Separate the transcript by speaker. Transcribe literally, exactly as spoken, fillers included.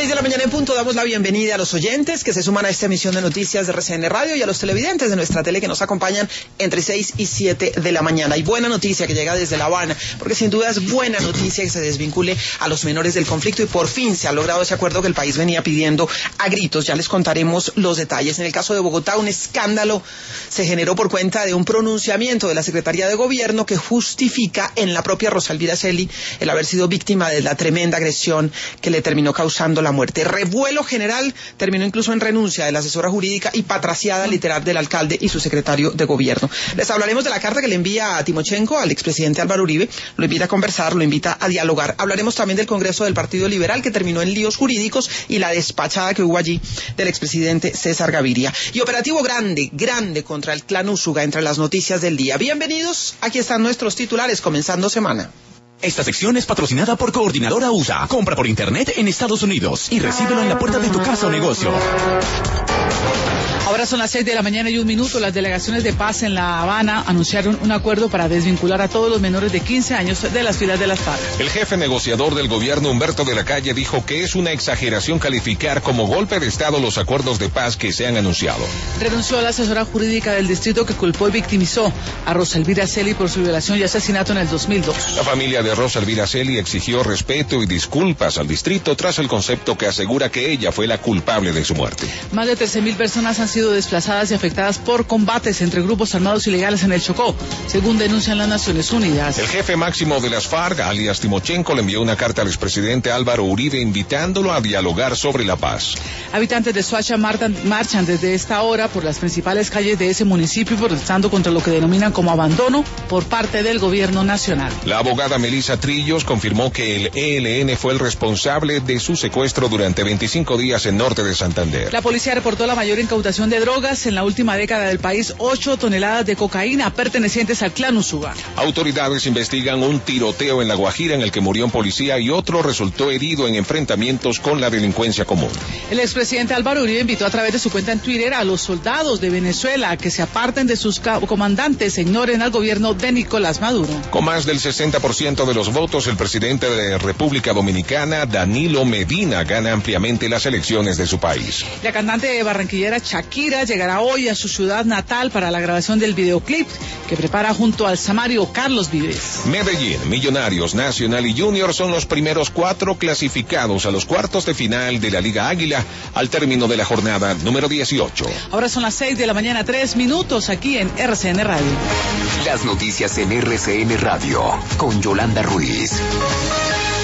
Speaker 1: seis de la mañana en punto damos la bienvenida a los oyentes que se suman a esta emisión de noticias de R C N Radio y a los televidentes de nuestra tele que nos acompañan entre seis y siete de la mañana. Y buena noticia que llega desde La Habana, porque sin duda es buena noticia que se desvincule a los menores del conflicto y por fin se ha logrado ese acuerdo que el país venía pidiendo a gritos. Ya les contaremos los detalles. En el caso de Bogotá, un escándalo se generó por cuenta de un pronunciamiento de la Secretaría de Gobierno que justifica en la propia Rosa Elvira Celi el haber sido víctima de la tremenda agresión que le terminó causando la muerte. Revuelo general terminó incluso en renuncia de la asesora jurídica y patraciada literal del alcalde y su secretario de Gobierno. Les hablaremos de la carta que le envía a Timochenko al expresidente Álvaro Uribe, lo invita a conversar, lo invita a dialogar. Hablaremos también del Congreso del Partido Liberal que terminó en líos jurídicos y la despachada que hubo allí del expresidente César Gaviria. Y operativo grande, grande contra el clan Úsuga entre las noticias del día. Bienvenidos, aquí están nuestros titulares comenzando semana.
Speaker 2: Esta sección es patrocinada por Coordinadora U S A. Compra por internet en Estados Unidos y recíbelo en la puerta de tu casa o negocio.
Speaker 3: Ahora son las seis de la mañana y un minuto. Las delegaciones de paz en La Habana anunciaron un acuerdo para desvincular a todos los menores de quince años de las filas de las FARC.
Speaker 4: El jefe negociador del gobierno, Humberto de la Calle, dijo que es una exageración calificar como golpe de Estado los acuerdos de paz que se han anunciado.
Speaker 3: Renunció la asesora jurídica del distrito que culpó y victimizó a Rosa Elvira Celi por su violación y asesinato en el dos mil dos.
Speaker 4: La familia de Rosa Elvira Celi exigió respeto y disculpas al distrito tras el concepto que asegura que ella fue la culpable de su muerte.
Speaker 3: Más de trece mil personas han sido desplazadas y afectadas por combates entre grupos armados ilegales en el Chocó, según denuncian las Naciones Unidas.
Speaker 4: El jefe máximo de las FARC, alias Timochenko, le envió una carta al expresidente Álvaro Uribe invitándolo a dialogar sobre la paz.
Speaker 3: Habitantes de Soacha marchan desde esta hora por las principales calles de ese municipio protestando contra lo que denominan como abandono por parte del gobierno nacional.
Speaker 4: La abogada Melissa Trillos confirmó que el E L N fue el responsable de su secuestro durante veinticinco días en norte de Santander.
Speaker 3: La policía reportó la mayor incautación de drogas en la última década del país, ocho toneladas de cocaína pertenecientes al clan Úsuga.
Speaker 4: Autoridades investigan un tiroteo en La Guajira en el que murió un policía y otro resultó herido en enfrentamientos con la delincuencia común.
Speaker 3: El expresidente Álvaro Uribe invitó a través de su cuenta en Twitter a los soldados de Venezuela a que se aparten de sus comandantes e ignoren al gobierno de Nicolás Maduro.
Speaker 4: Con más del sesenta por ciento de los votos, el presidente de República Dominicana, Danilo Medina, gana ampliamente las elecciones de su país.
Speaker 3: La cantante barranquillera Shakira llegará hoy a su ciudad natal para la grabación del videoclip que prepara junto al samario Carlos Vives.
Speaker 4: Medellín, Millonarios, Nacional y Junior son los primeros cuatro clasificados a los cuartos de final de la Liga Águila al término de la jornada número dieciocho.
Speaker 3: Ahora son las seis de la mañana, tres minutos aquí en R C N Radio.
Speaker 2: Las noticias en R C N Radio con Yolanda Ruiz.